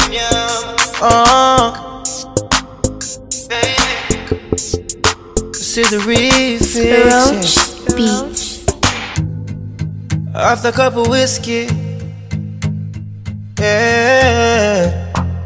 This is the refix. Roach Beach. After a cup of whiskey, yeah.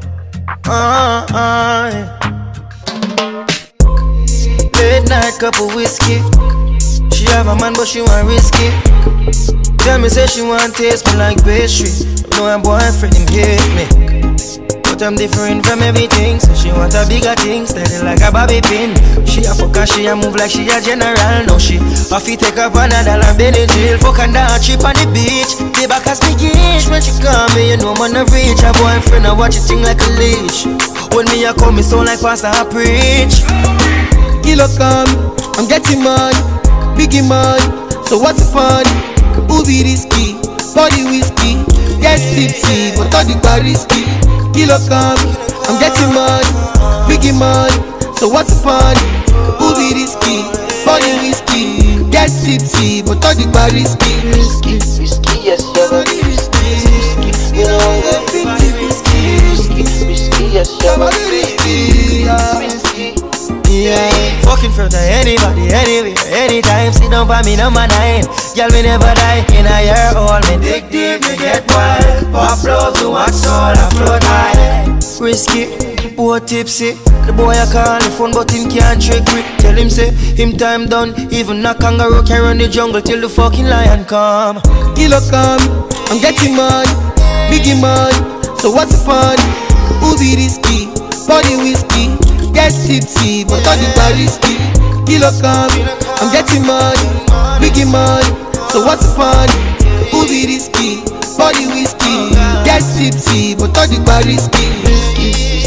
Late night cup of whiskey. She have a man but she want risky. Tell me say she want taste me like pastry. Know her boyfriend him hate me, but I'm different from everything. So she want a bigger thing, steady like a bobby pin. She a fuck and she a move like she a general. Now she off he take up another and been in jail. Fuck and down cheap on the beach. They back as me gauge when she call me. You know man a reach. Her boyfriend a watch it thing like a leash. When me a come me sound like pastor a preach. Kilo come, I'm getting money, biggie money. So what's the fun? Who be risky? Body whiskey, get tipsy, but all the bar risky. Kilo come, I'm getting money, biggie money. So what's the fun? Who be risky? Body whiskey, get tipsy, but all the bar risky. Risky, risky, yes, your body risky. Risky, you know I'm 50 risky. Risky, yes, your body risky. Risky. Yeah, fucking front of anybody, anywhere, anytime. Sit down for me number 9. Girl, me never die. In a year old, me dig deep, me get wild. Pop love to watch soul, I float high. Risky, poor tipsy. The boy I call the phone, but him can't trick me. Tell him say, him time done. Even a kangaroo can run the jungle till the fucking lion come. Kilo come, I'm getting money, biggie money. So what's the fun? Who be risky? Body whiskey. Get tipsy, but all the bar risky. Kilo come, I'm getting money, biggie money. So what's the fun? Who be risky? Body whiskey. Get tipsy, but all the bar risky.